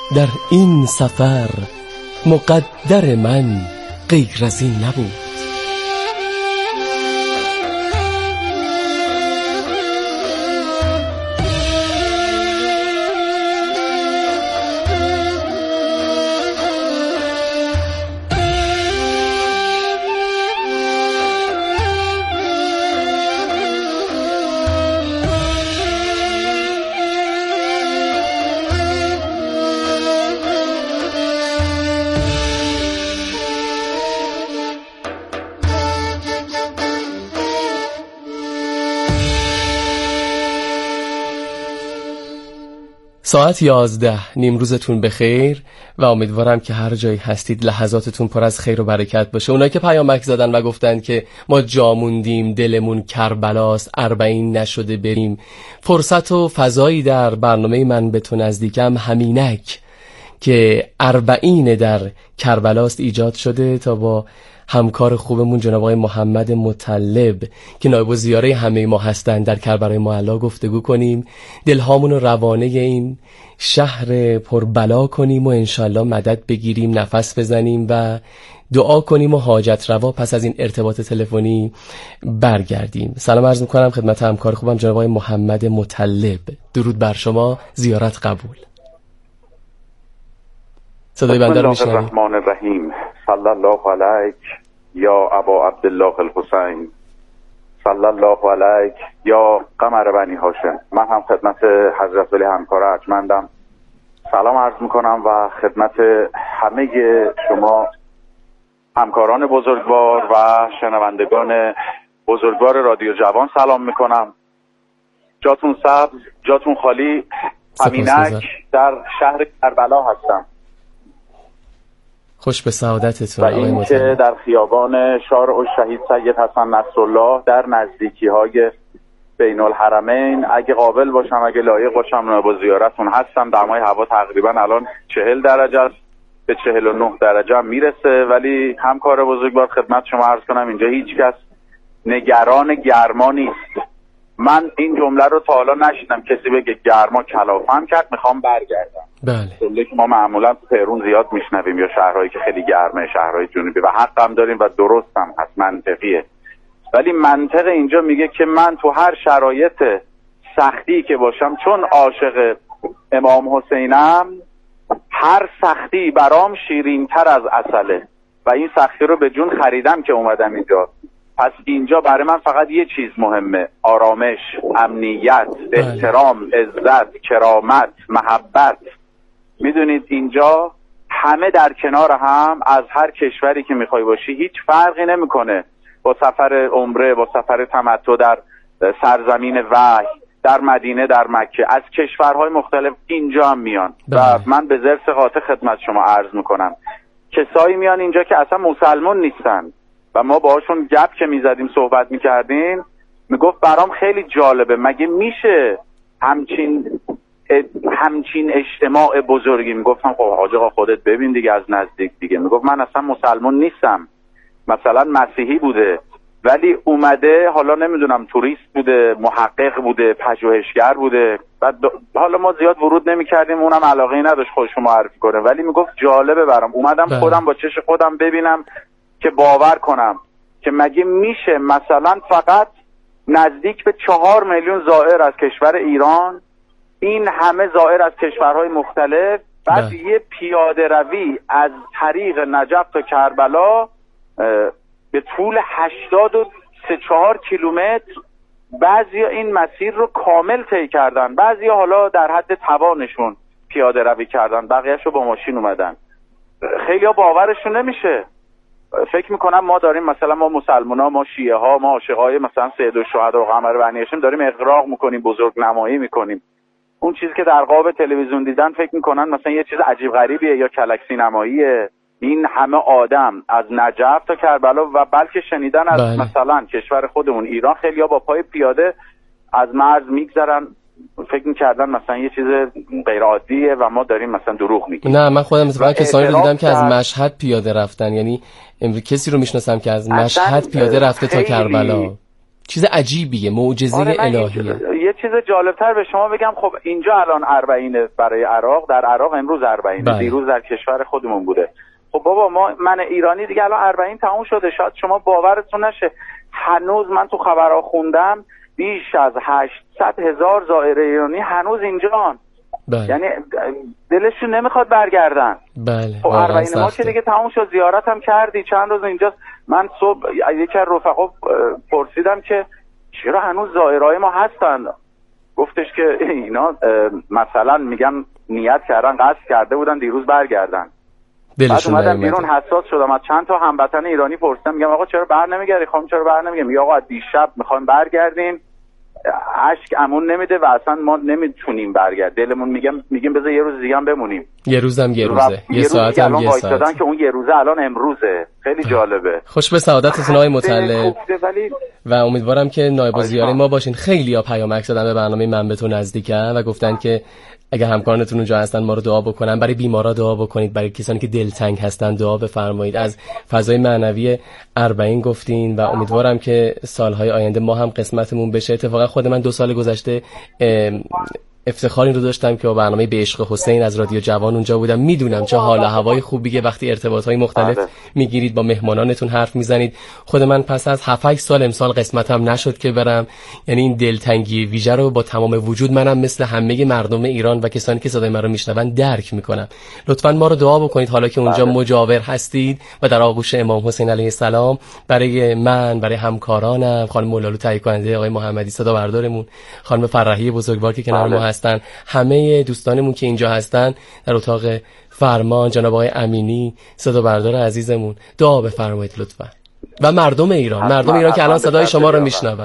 در این سفر مقدر من غیر از این نبود. ساعت 11 نیمروزتون بخیر و امیدوارم که هر جایی هستید لحظاتتون پر از خیر و برکت باشه. اونایی که پیامک زدن و گفتن که ما جا موندیم، دلمون کربلاست، 40 نشده بریم، فرصت و فضایی در برنامه من به تو نزدیکم همینک که 40 در کربلاست ایجاد شده تا با همکار خوبمون جناب آقای محمد مطلب که نایب الزیاره همه ما هستند در کربلای معلی گفتگو کنیم، دلهامون رو روانه این شهر پربلا کنیم و انشالله مدد بگیریم، نفس بزنیم و دعا کنیم و حاجت روا پس از این ارتباط تلفنی برگردیم. سلام عرض میکنم خدمت همکار خوبم جناب آقای محمد مطلب. درود بر شما، زیارت قبول. صدای بنده رو میشنوید؟ بسم الله الرحمن الرحیم. صلی الله علیک یا ابا عبدالله الحسین، صلی الله علیک یا قمر بنی هاشم. من هم خدمت حضرت ولی همکار ارجمندم سلام عرض میکنم و خدمت همه شما همکاران بزرگوار و شنوندگان بزرگوار رادیو جوان سلام میکنم. جاتون سبز، جاتون خالی. همینک در شهر کربلا هستم. خوش به سعادتتون. و این که در خیابان شارع الشهید سید حسن نصرالله در نزدیکی‌های بین الحرمین، اگه قابل باشم، اگه لایق باشم، با زیارتون هستم. دمای هوا تقریبا الان 40 درجه است، به 49 درجه هم میرسه، ولی همکار بزرگوار خدمت شما عرض کنم اینجا هیچ کس نگران گرما نیست. من این جمله رو تا حالا نشیدم کسی بگه گرما کلافم کرد میخوام برگردم. بله. جمله که ما معمولا تو تهران زیاد میشنویم، یا شهرهایی که خیلی گرمه، شهرهای جنوبی، و حق هم داریم و درست هم هست، منطقیه. ولی منطق اینجا میگه که من تو هر شرایط سختی که باشم، چون عاشق امام حسینم، هر سختی برام شیرین تر از عسله و این سختی رو به جون خریدم که اومدم اینجا. پس اینجا برای من فقط یه چیز مهمه: آرامش، امنیت، احترام، عزت، کرامت، محبت. میدونید اینجا همه در کنار هم، از هر کشوری که میخوای باشی هیچ فرقی نمیکنه. با سفر عمره، با سفر تمتع در سرزمین وحی، در مدینه، در مکه، از کشورهای مختلف اینجا هم میان. و من به ذرس قاطع خدمت شما عرض میکنم کسایی میان اینجا که اصلا مسلمان نیستن و ما باهاشون گپ که میزدیم، صحبت میکردیم، میگفت برام خیلی جالبه، مگه میشه همچین اجتماع بزرگی؟ میگفتم خب حاج آقا خودت ببین دیگه از نزدیک دیگه. میگفت من اصلا مسلمان نیستم، مثلا مسیحی بوده ولی اومده، حالا نمیدونم توریست بوده، محقق بوده، پژوهشگر بوده، و حالا ما زیاد ورود نمیکردیم، اونم علاقه‌ای نداشت خودش معرفی کنه، ولی میگفت جالبه برام، اومدم خودم با چش خودم ببینم که باور کنم که مگه میشه مثلا فقط نزدیک به 4 میلیون زائر از کشور ایران، این همه زائر از کشورهای مختلف، بعد یه پیاده روی از طریق نجف تا کربلا به طول 83 کیلومتر، بعضی این مسیر رو کامل طی کردن، بعضی حالا در حد توانشون پیاده روی کردن، بقیه‌اش رو با ماشین اومدن. خیلی ها باورشون نمیشه. فکر میکنم ما داریم مثلا، ما مسلمان‌ها، ما شیعه ها، ما عاشقای مثلا سید الشهدا و قمر بنی هاشم داریم اغراق میکنیم، بزرگ نمایی میکنیم. اون چیزی که در قاب تلویزیون دیدن فکر میکنن مثلا یه چیز عجیب غریبیه یا کلک سینماییه. این همه آدم از نجف تا کربلا و بلکه شنیدن از مثلا کشور خودمون ایران، خیلی ها با پای پیاده از مرز میگذرن، فکر میکردن مثلا یه چیز غیر عادیه و ما داریم مثلا دروغ میگیم. نه، من خودم مثلا کسانی رو دیدم که از مشهد پیاده رفتن، یعنی کسی رو میشناسم که از مشهد پیاده رفته تا کربلا. چیز عجیبیه، معجزه الهیه. یه چیز جالبتر به شما بگم، خب اینجا الان 40 برای عراق، در عراق امروز 40، دیروز در کشور خودمون بوده. خب بابا من ایرانی دیگه الان 40 تموم شده. شاید شما باورتون نشه هنوز من تو خبرها خوندم بیش از 800,000 زائر ایرانی هنوز اینجان. یعنی دلشون نمیخواد برگردن. بله. خب 40 ما که دیگه تموم شد. زیارت هم کردی چند روز اینجاست. من صبح یکی از رفقا پرسیدم که چرا هنوز زائرای ما هستن؟ گفتش که اینا مثلا میگم نیت کردن، قصد کرده بودن دیروز برگردن. بعد اومدم بیرون حساس شدم، از چند تا هموطن ایرانی پرسیدم، میگم آقا چرا بر نمیگردی؟ خانم چرا بر نمیگردی؟ میگه آقا دیشب میخوایم برگردیم، اشک امون نمیده و اصلا ما نمیتونیم برگرد. دلمون میگیم بذار یه روز دیگه هم بمونیم. یه روزم یه روزه، یه ساعت هم یه ساعت. که اون یه روزه الان امروزه. خیلی جالبه. خوش به سعادتتون آقای مطلب و امیدوارم که نایب الزیاره ما باشین. خیلی‌ها پیامک زدن به برنامه من به تو نزدیکم و گفتن که اگه همکارانتون اونجا هستن ما رو دعا بکنن، برای بیمارا دعا بکنید، برای کسانی که دلتنگ هستن دعا بفرمایید. از فضای معنوی 40 گفتین و امیدوارم که سالهای آینده ما هم قسمتمون بشه. اتفاقا خود من 2 سال گذشته افتخار این رو داشتم که با برنامه به عشق حسین از رادیو جوان اونجا بودم. میدونم چه حال و هوای خوبیه وقتی ارتباطهای مختلف میگیرید، با مهمانانتون حرف میزنید. خود من پس از 7-8 سال امسال قسمتم نشد که برم. یعنی این دلتنگی ویژه رو با تمام وجود منم مثل همه مردم ایران و کسانی که صدای من رو میشنون درک میکنم. لطفاً ما رو دعا بکنید حالا که اونجا مجاور هستید و در آغوش امام حسین علیه السلام. برای من، برای همکارانم، خانم مولالو تهیه کننده، آقای محمدی صدا بردارمون، خانم فرحی بزرگوار که کنار ما هستن، همه دوستانمون که اینجا هستن در اتاق فرمان، جناب آقای امینی صدا بردار عزیزمون، دعا بفرمایید لطفا. و مردم ایران، مردم ایران که الان صدای شما رو میشنون.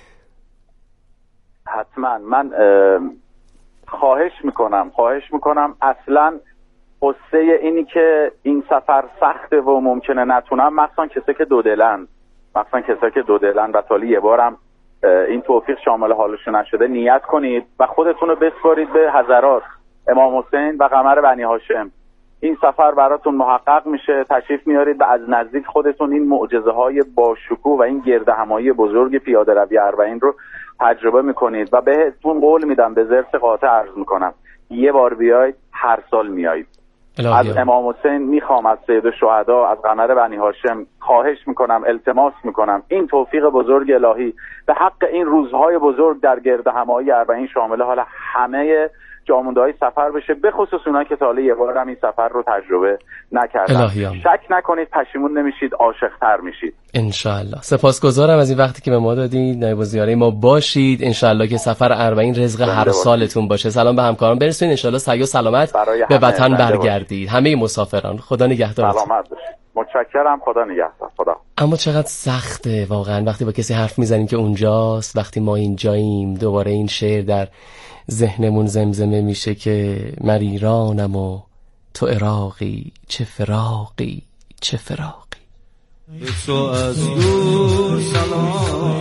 حتما من خواهش میکنم اصلا قصه اینی که این سفر سخته و ممکنه نتونم، مخصوصا کسایی که دودلن و تالی یه بارم این توفیق شامل حالشون نشده، نیت کنید و خودتون رو بسپارید به حضرات امام حسین و قمر بنی هاشم. این سفر براتون محقق میشه، تشریف میارید و از نزدیک خودتون این معجزه های باشکوه و این گرد همایی بزرگ پیاده روی 40 رو تجربه میکنید و بهتون قول میدم، به ضرس قاطع عرض میکنم، یه بار بیاید هر سال میایید. از امام حسین میخوام، از سید الشهدا، از قمر بنی هاشم خواهش میکنم، التماس میکنم این توفیق بزرگ الهی به حق این روزهای بزرگ در گرد همایی 40 شامل حال همه جامونده‌های سفر بشه، به خصوص اونایی که تا حالا یه بار هم این سفر رو تجربه نکردن. شک نکنید پشیمون نمیشید، عاشق‌تر میشید ان شاء الله. سپاسگزارم از این وقتی که به ما دادید. نایب الزیاره ما باشید ان شاء الله که سفر 40 رزق هر سالتون باشه. سلام به همکاران برسونید ان شاء الله صحیح و سلامت به وطن برگردید. همه مسافران خدا نگهدارتون. سلامت باشید. متشکرم. خدا نگهدار. خدا. اما چقدر سخته واقعا وقتی با کسی حرف میزنیم که اونجاست، وقتی ما اینجاییم دوباره این شعر در ذهنمون زمزمه میشه که من ایرانم و تو عراقی، چه فراقی چه فراقی. به تو از دور سلام،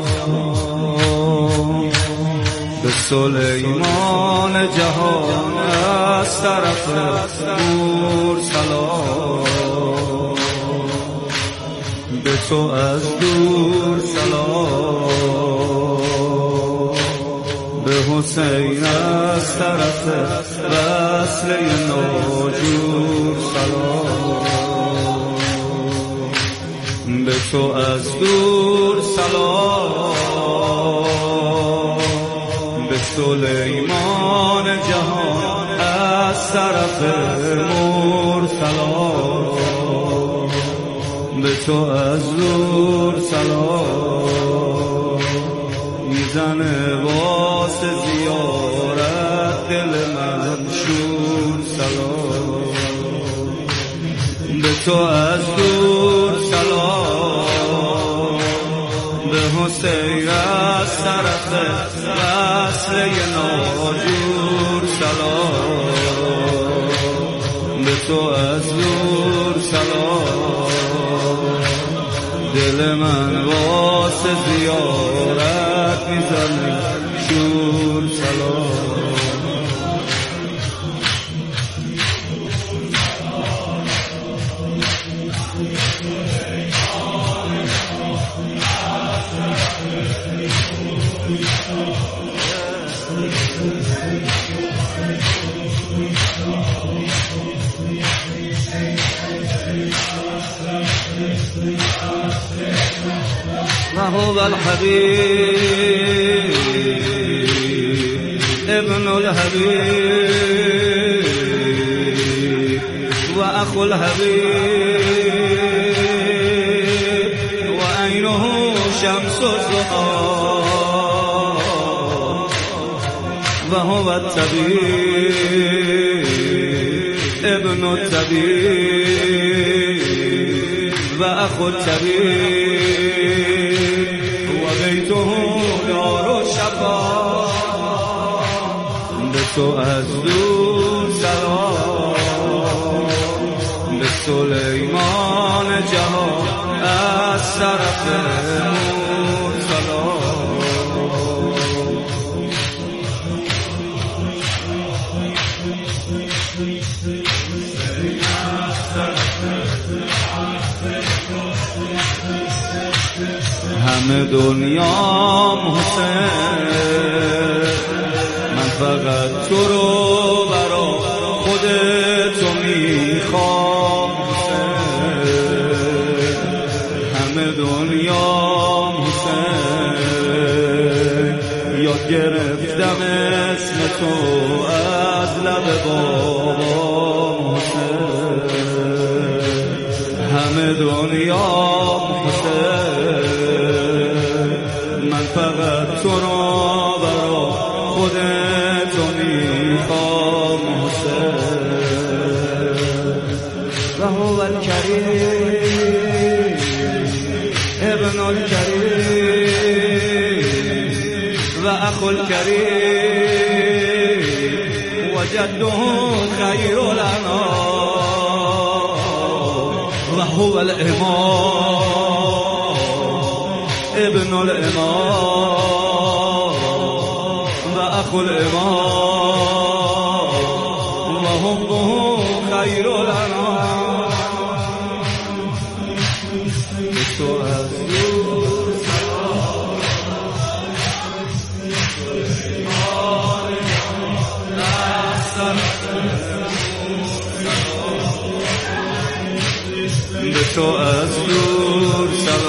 به سلیمان جهان از طرف دور سلام، به تو از دور سلام، به حسین از طرف وصل ناجور سلام، به تو از دور سلام، به سلیمان جهان از طرف مور سلام، به تو از دور سلام، میزنه واسه زیارت دل من شور سلام، به تو از دور سلام، به حسین از طرف وصل ناجور سلام، به تو از دور سلام، دل من واسه زیارت میزنه شور سلام. وهو الحبيب ابن الحبيب وأخو الحبيب وعينه شمس الضحى وهو الطبيب ابن الطبيب وأخو الطبيب وبيته دار الشفا به تو از دور سلام به سلیمان جهان از طرف نور سلام همه دنیام حسین من فقط تو رو برا خود تو میخوام حسین همه دنیام حسین یاد گرفتم اسم تو از لب بابام حسین همه دنیام حسین من فقط تو رو برا خودت میخوام حسین و هو الکریم ابن الکریم و اخو الکریم و جده خیر الانام و هو الامام ابن الامام و اخو الامام و حبه خیر الانام تو از دور به تو از دور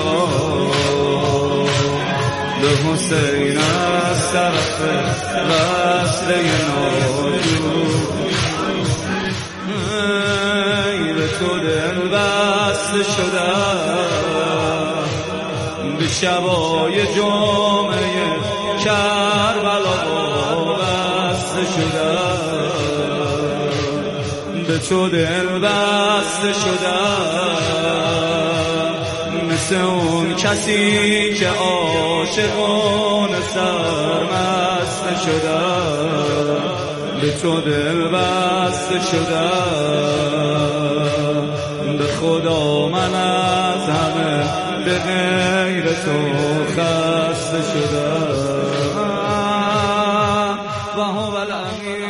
سلام به حسین از طرف وصله ناجور به تو دل بسته شدم به شبای جمعه کربلا بسته شدم به تو دل بسته شدم مثل اون کسی که عاشقانه سرمست شدم به تو دل بسته شدم به خدا من از همه به غیر تو خسته شدم و هو الامین.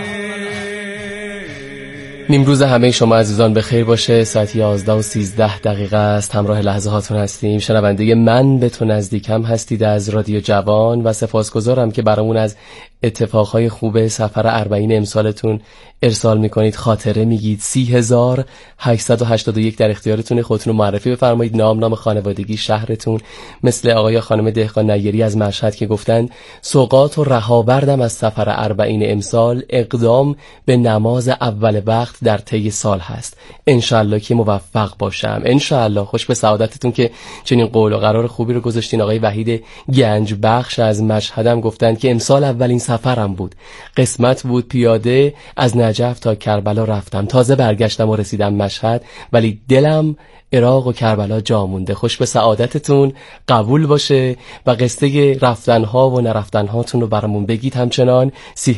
نیمروز همه شما عزیزان به خیر باشه. ساعت 11:13 است. همراه لحظه هاتون هستیم. شنونده من به تو نزدیکم هستید از رادیو جوان و سپاسگزارم که برامون از اتفاقهای خوب سفر اربعین امسالتون ارسال میکنید، خاطره میگید. 30881 در اختیارتونه. خودتون رو معرفی بفرمایید، نام خانوادگی، شهرتون. مثل آقای خانم دهقان نیری از مشهد که گفتن سوغات و رهاوردم از سفر اربعین امسال اقدام به نماز اول وقت در طی سال هست. انشالله که موفق باشم. انشالله. خوش به سعادتتون که چنین قول و قرار خوبی رو گذاشتین. آقای وحید گنج بخش از مشهدم گفتن که امسال اولین سفرم بود، قسمت بود پیاده از نجف تا کربلا رفتم، تازه برگشتم و رسیدم مشهد ولی دلم عراق و کربلا جا مونده. خوش به سعادتتون، قبول باشه و قصه رفتنها و نرفتنهاتون رو برامون بگید همچنان.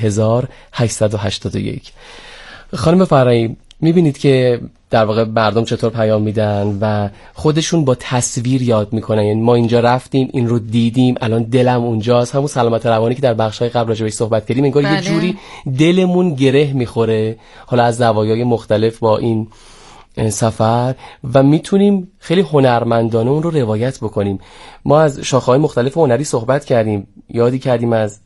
30881. خانم فرایی، میبینید که در واقع مردم چطور پیام میدن و خودشون با تصویر یاد میکنن. یعنی ما اینجا رفتیم، این رو دیدیم، الان دلم اونجاست. همون سلامت روانی که در بخش‌های قبل راجع بهش صحبت کردیم، انگار یه جوری دلمون گره میخوره حالا از زوایای مختلف با این سفر و میتونیم خیلی هنرمندانه اون رو روایت بکنیم. ما از شاخه‌های مختلف هنری صحبت کردیم، یادی کردیم از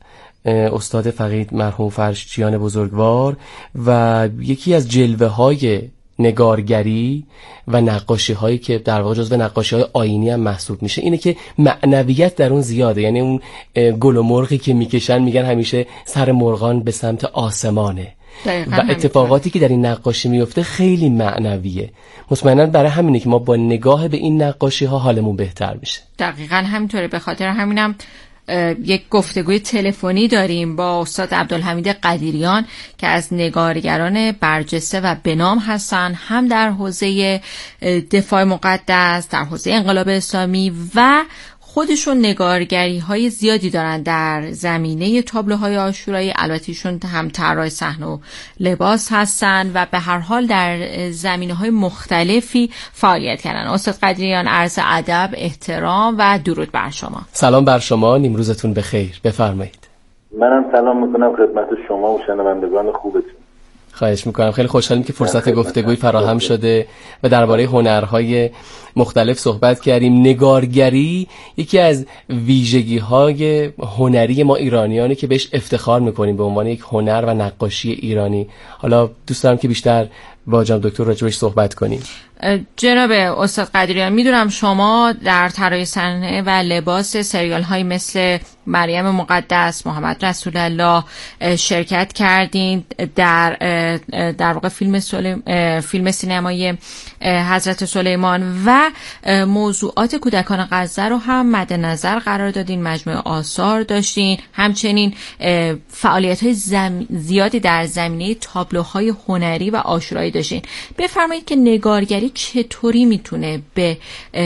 استاد فقید مرحوم فرشچیان بزرگوار و یکی از جلوه‌های نگارگری و نقاشی هایی که در واقع جزو نقاشی های آیینی هم محسوب میشه اینه که معنویت در اون زیاده. یعنی اون گل و مرغی که میکشن میگن همیشه سر مرغان به سمت آسمانه و اتفاقاتی که در این نقاشی میفته خیلی معنویه. مطمئنا برای همینه که ما با نگاه به این نقاشی ها حالمون بهتر میشه. دقیقاً همینطوره. به خاطر همینم یک گفتگوی تلفنی داریم با استاد عبدالحمید قدیریان که از نگارگران برجسته و بنام هستن، هم در حوزه دفاع مقدس، در حوزه انقلاب اسلامی و خودشون نگارگری های زیادی دارن در زمینه تابلوهای عاشورایی. البته ایشون هم طراح صحنه و لباس هستن و به هر حال در زمینه های مختلفی فعالیت کردن. استاد قدیریان، عرض ادب، احترام و درود بر شما. سلام بر شما، نیمروزتون بخیر. بفرمایید. منم سلام میکنم خدمت شما و شنوندگان خوبتون. خواهش میکنم. خیلی خوشحالیم که فرصت گفتگوی فراهم شده و درباره هنرهای مختلف صحبت کردیم. نگارگری یکی از ویژگی‌های هنری ما ایرانیانه که بهش افتخار میکنیم به عنوان یک هنر و نقاشی ایرانی. حالا دوست دارم که بیشتر با جناب دکتر راجبش صحبت کنیم. جناب استاد قدیریان، میدونم شما در طراحی صحنه و لباس سریال های مثل مریم مقدس، محمد رسول الله شرکت کردین. در واقع فیلم سینمایی حضرت سلیمان و موضوعات کودکان غزه رو هم مد نظر قرار دادین، مجموعه آثار داشتین، همچنین فعالیت های زیادی در زمینه تابلوهای هنری و عاشورایی داشتین. بفرمایید که نگارگری چطوری میتونه به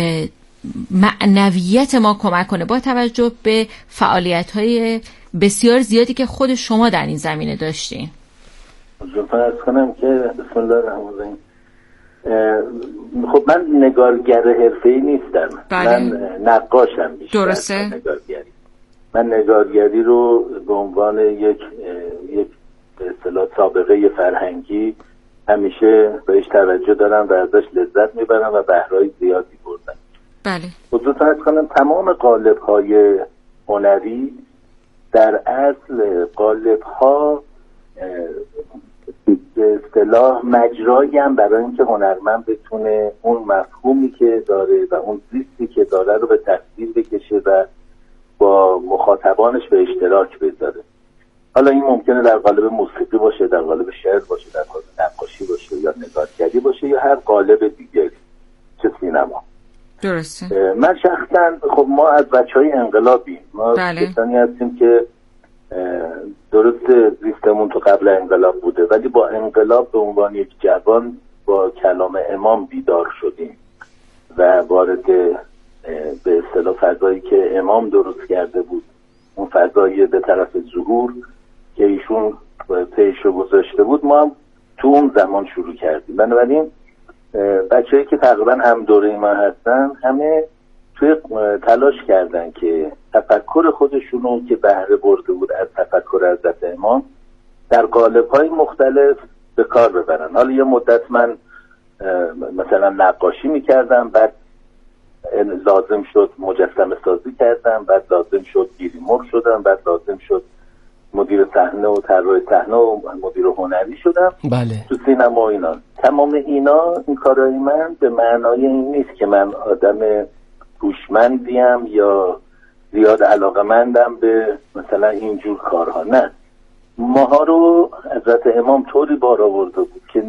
معنویت ما کمک کنه با توجه به فعالیت‌های بسیار زیادی که خود شما در این زمینه داشتین؟ لطفاً عرض کنم که بسم الله الرحمن الرحیم. خب من نگارگر حرفه‌ای نیستم. بله. من نقاشم بیشتر. درسته. من نگارگری رو به عنوان یک به اصطلاح سابقه فرهنگی همیشه بهش توجه دارم و ازش لذت میبرم و بهرهای زیادی بردم. بله. خصوصا از کنم تمام قالب‌های هنری در اصل قالب‌ها به اصطلاح مجرایی هم برای اینکه هنرمند بتونه اون مفهومی که داره و اون زیستی که داره رو به تصویر بکشه و با مخاطبانش به اشتراک بذاره. حالا این ممکنه در قالب موسیقی باشه، در قالب شعر باشه، در قالب نقاشی باشه یا نگارگری باشه یا هر قالب دیگری، چه سینما. درسته. من شخصا خب ما از بچهای انقلابیم، ما کسانی هستیم که درست زیستمون تو قبل انقلاب بوده ولی با انقلاب به عنوان یک جوان با کلام امام بیدار شدیم و وارد به اصطلاح فضایی که امام درست کرده بود، اون فضایی به طرف ظهور که ایشون پیش رو گذاشته بود، ما هم تو اون زمان شروع کردیم. بنابراین بچه‌ای که تقریبا هم دوره ما هستن همه توی تلاش کردن که تفکر خودشونو که بهره برده بود از تفکر حضرت امام در قالب‌های مختلف به کار ببرن. حالا یه مدت من مثلا نقاشی می‌کردم، بعد لازم شد مجسمه سازی کردم، بعد لازم شد گیریمرغ شدم، بعد لازم شد مدیر صحنه و طراح صحنه و مدیر هنری شدم. بله. تو سینما و اینا. تمام این کارهای من به معنای این نیست که من آدم هوشمندیم یا زیاد علاقه‌مندم به مثلا اینجور کارها. نه، ماها رو حضرت امام طوری بار آورده بود که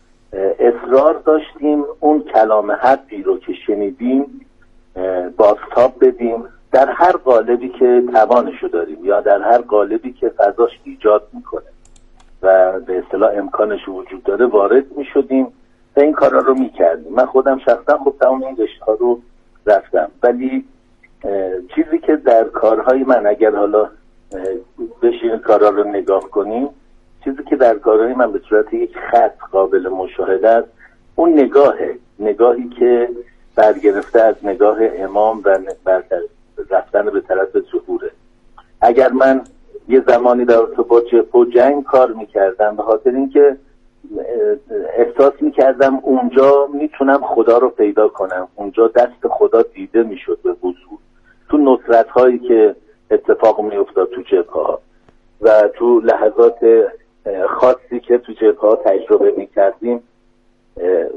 اصرار داشتیم اون کلام حقی رو که شنیدیم بازتاب بدیم در هر قالبی که توانشو داریم یا در هر قالبی که فضاش ایجاد میکنه و به اصطلاح امکانش وجود داره وارد میشدیم و این کارا رو میکردیم. من خودم شخصا خب تمام این رشته‌ها رو رفتم، ولی چیزی که در کارهای من، اگر حالا بشین کارا رو نگاه کنیم، چیزی که در کارهای من به صورت یک خط قابل مشاهده است، اون نگاهی که برگرفته از نگاه امام و رفتن به طرف ظهوره. اگر من یه زمانی در ارتباط با جنگ کار میکردم به خاطر اینکه احساس میکردم اونجا میتونم خدا رو پیدا کنم، اونجا دست خدا دیده میشد به وضوح، تو نصرت هایی که اتفاق میافتاد تو جبهه ها و تو لحظات خاصی که تو جبهه ها تجربه میکردیم،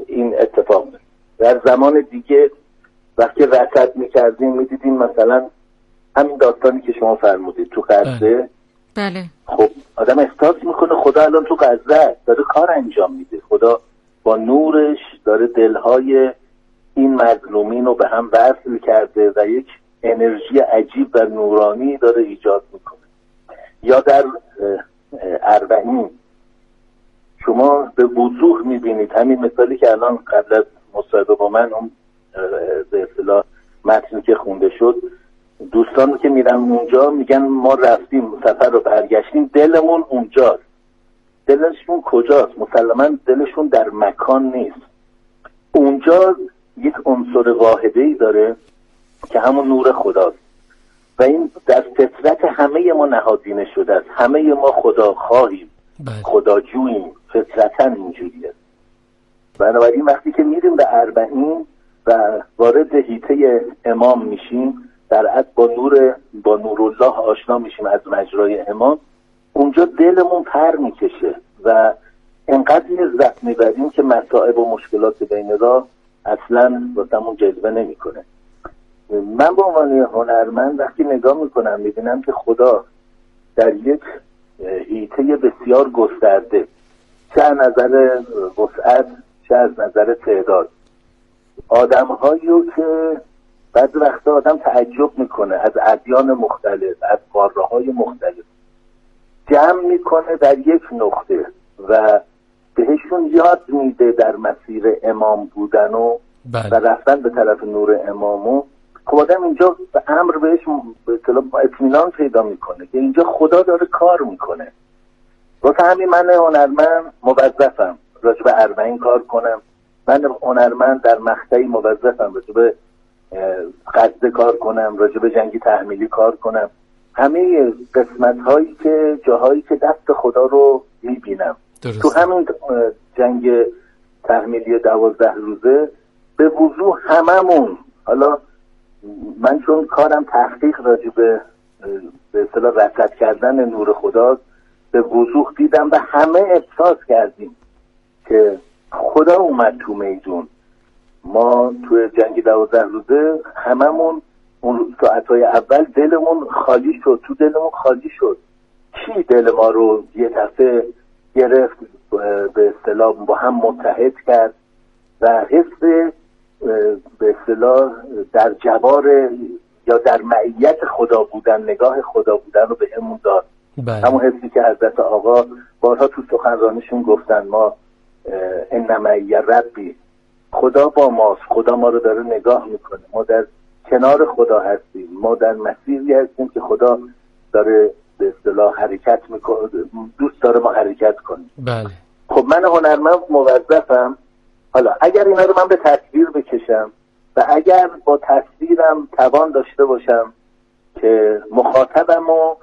زمان دیگه وقتی رصد میکردیم میدیدیم مثلا همین داستانی که شما فرمودید تو غزه. بله. خب آدم احساس میکنه خدا الان تو غزه داره کار انجام میده، خدا با نورش داره دلهای این مظلومین رو به هم وصل کرده و یک انرژی عجیب و نورانی داره ایجاد میکنه. یا در اربعین شما به وضوح میبینید همین مثالی که الان قبل از مصاحبه با من اون به اصطلاح متنی که خونده شد، دوستانی که میرن اونجا میگن ما رفتیم سفر رو برگشتیم دلمون اونجاست. دلشون کجاست؟ مسلما دلشون در مکان نیست. اونجا یک عنصر واحده‌ای داره که همون نور خداست و این در فطرت همه ما نهادینه شده است. همه ما خدا خواهیم، خداجوییم، فطرتا اینجوریه. بنابراین وقتی که میریم به اربعین و وارد حیطه امام میشیم، در اصل با نورالله آشنا میشیم از مجرای امام، اونجا دلمون پر میکشه و انقدر لذت میبریم که مصائب و مشکلات بین راه اصلا واسمون جلوه نمیکنه. من به عنوان هنرمند وقتی نگاه میکنم میبینم که خدا در یک حیطه بسیار گسترده، چه از نظر وسعت چه از نظر تعداد، آدم‌هایی رو که بعضی وقتا آدم تعجب میکنه از ادیان مختلف، از قاره‌های مختلف جمع میکنه در یک نقطه و بهشون یاد میده در مسیر امام بودن و رفتن به طرف نور امامو. خب آدم اینجا به امر بهش اطمینان پیدا میکنه که اینجا خدا داره کار میکنه. واسه همین من هنرمند موظفم راجع به اربعین کار کنم، من هنرمند در مقطعی موظفم راجع به غزه کار کنم، راجع به جنگ تحمیلی کار کنم، همه قسمت هایی که جاهایی که دست خدا رو میبینم. تو همین جنگ تحمیلی 12 روزه به وضوح هممون، حالا من چون کارم تحقیق راجع به اصطلاح رصد کردن نور خدا، به وضوح دیدم و همه احساس کردیم که خدا اومد تو میدون. ما تو جنگ 12 روزه هممون اون ساعتهای اول دلمون خالی شد، تو دلمون خالی شد. چی دل ما رو یه دفعه گرفت، به اصطلاح با هم متحد کرد و حس به اصطلاح در جوار یا در معیت خدا بودن، نگاه خدا بودن رو به همون داد. همون حسی که حضرت آقا بارها تو سخنرانیشون گفتن، ما ان معی ربی، خدا با ماست، خدا ما رو داره نگاه میکنه، ما در کنار خدا هستیم، ما در مسیری هستیم که خدا داره به اصطلاح حرکت میکنه، دوست داره ما حرکت کنیم. بله. خب من هنرمند موظفم حالا اگر اینا رو من به تصویر بکشم و اگر با تصویرم توان داشته باشم که مخاطبمو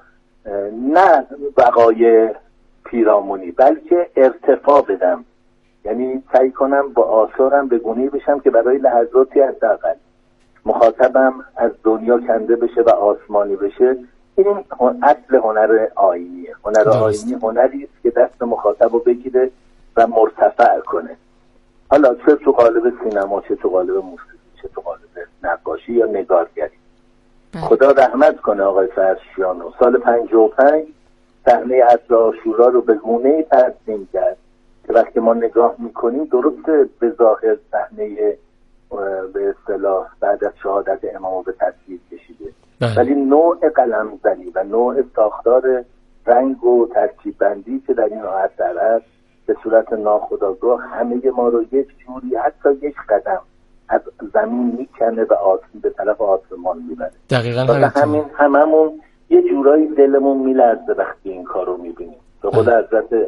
نه بقای پیرامونی بلکه ارتفاع بدم، یعنی سعی کنم با آثارم به گونه‌ای بشم که برای لحظاتی حداقل مخاطبم از دنیا کنده بشه و آسمانی بشه. این اصل هنر آیینیه. هنر آیینی هنری است که دست مخاطب رو بگیره و مرتفع کنه، حالا چه تو قالب سینما، چه تو قالب موسیقی، چه تو قالب نقاشی یا نگارگری. خدا رحمت کنه آقای فرشیانو، سال 55 صحنه عصر عاشورا رو به گونه‌ای ترسیم کرد که وقتی ما نگاه میکنیم درسته به ظاهر صحنه به اصطلاح بعد از شهادت امامو به تصویر کشیده، ولی نوع قلمزنی و نوع ساختار رنگ و ترکیب بندی که در این اثر است به صورت ناخودآگاه همه ما رو یک جوری حتی یک قدم از زمین میکنه و به طرف آسمان میبره. دقیقاً هممون یه جورایی دلمون میلرزه وقتی این کار رو میبینیم. به خود حضرت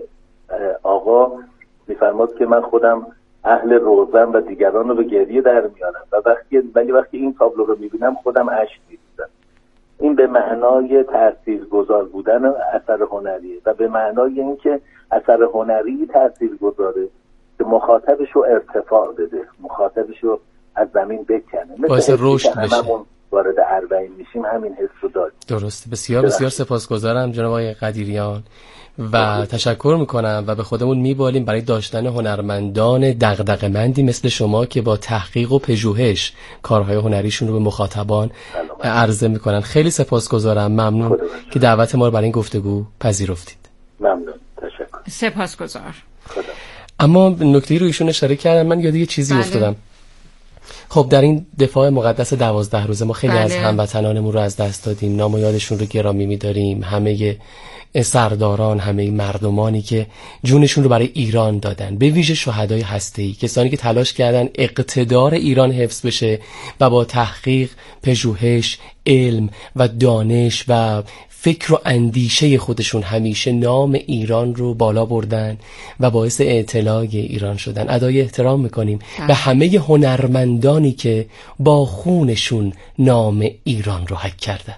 آقا میفرماد که من خودم اهل روزن و دیگران رو به گریه در میارم و وقتی این تابلو رو میبینم خودم اشک میریزم. این به معنای تاثیرگذار بودن اثر هنریه و به معنای اینکه اثر هنری تاثیرگذاره که مخاطبش رو ارتفاع بده، مخاطبش رو از زمین بکنه، باعث رشد بشه. وارد اربعین میشیم همین حس رو داریم. درسته. بسیار بسیار سپاسگزارم جناب آقای قدیریان و تشکر میکنم و به خودمون میبالیم برای داشتن هنرمندان دغدغه‌مندی مثل شما که با تحقیق و پژوهش کارهای هنریشون رو به مخاطبان عرضه میکنن. خیلی سپاسگزارم، ممنون که دعوت ما رو برای این گفتگو پذیرفتید. ممنون، تشکر. سپاسگزار. اما نکته‌ای رو ایشون اشاره کردن، من یاد یه چیزی افتادم. خب در این دفاع مقدس 12 روزه ما خیلی از هموطنانمون رو از دست دادیم، نام و یادشون رو گرامی می‌داریم، همه سرداران، همه مردمانی که جونشون رو برای ایران دادن، به ویژه شهدای هسته‌ای، کسانی که تلاش کردن اقتدار ایران حفظ بشه و با تحقیق، پژوهش، علم و دانش و فکر و اندیشه خودشون همیشه نام ایران رو بالا بردن و باعث اعتلاء ایران شدن. ادای احترام میکنیم به همه هنرمندانی که با خونشون نام ایران رو حک کردند.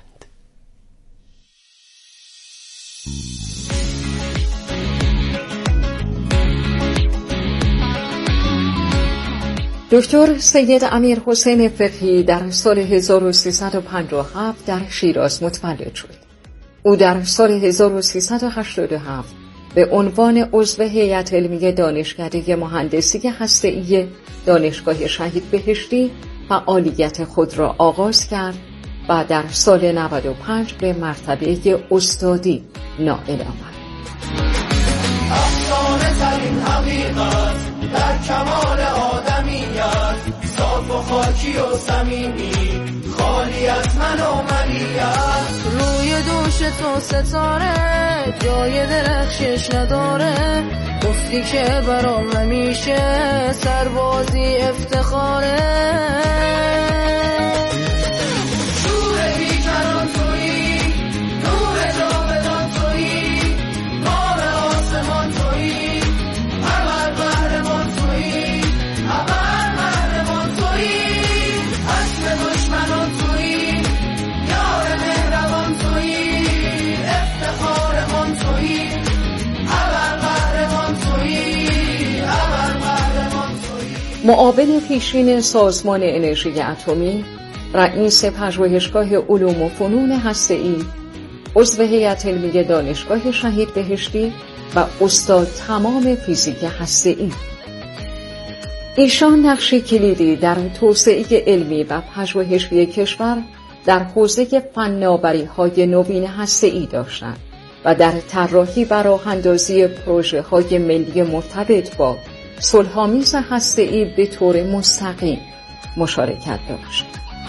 دکتر سید امیر حسین فقیهی در سال 1357 در شیراز متولد شد. او در سال 1387 به عنوان عضو هیئت علمی دانشکده مهندسی هسته‌ای دانشگاه شهید بهشتی فعالیت خود را آغاز کرد و در سال 95 به مرتبه استادی نائل آمد. افسانه ترین حقیقت در کمال آدمیت، صاف و خاکی و صمیمی، خالی از من و منیت. روی دوش تو ستاره جای درخشش نداره، گفتی که برام همیشه سربازی افتخاره. شور بیکران تویی، نور جاودان تویی، ماه آسمان تویی، ابر قهرمان تویی، ابر قهرمان تویی، حسن دشمنان تویی، یار مهربان تویی، افتخارمان تویی، ابر قهرمان تویی، ابر قهرمان تویی. معاون پیشین سازمان انرژی اتمی، رئیس پژوهشگاه علوم و فنون هسته‌ای، عضو هیئت علمی دانشگاه شهید بهشتی و استاد تمام فیزیک هسته‌ای. ایشان نقش کلیدی در توسعه علمی و پژوهشی کشور در حوزه فناوری‌های نوین هسته‌ای داشتند و در طراحی و راه‌اندازی پروژه‌های ملی مرتبط با صلح‌آمیز هسته‌ای به طور مستقیم مشارکت داشت.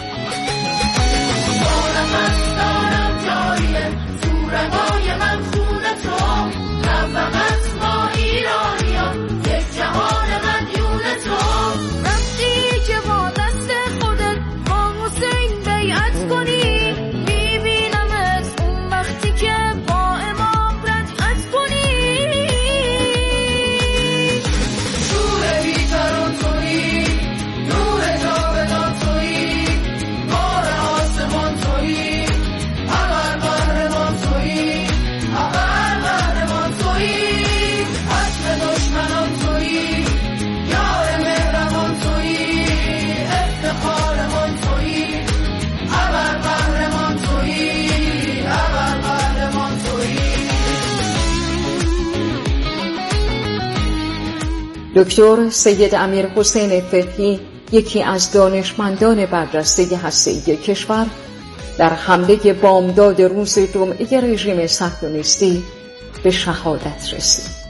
دکتر سید امیر حسین فقیهی، یکی از دانشمندان برجسته هسته‌ای کشور، در حمله بامداد روز جمعه رژیم صهیونیستی به شهادت رسید.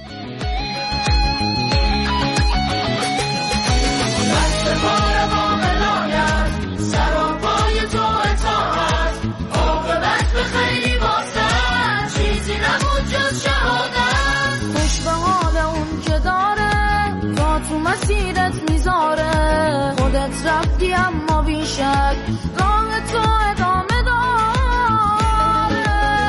رفتی اما بیشک راه تو ادامه داره.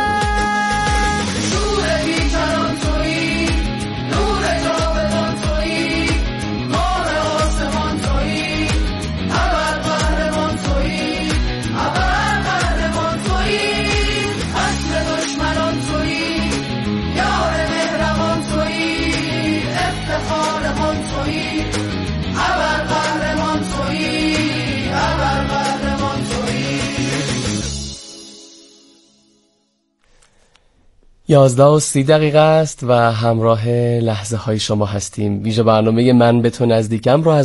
شور بیکران تویی، نور جاودان تویی، ماه آسمان تویی، ابر قهرمان تویی، ابر قهرمان تویی، حسن دشمنان تویی، یار مهربان تویی، افتخارمان تویی، ابر قهرمان تویی، ابر قهرمان تویی. 11:30 است و همراه لحظه های شما هستیم. ویژه برنامه من به تو نزدیکم رو از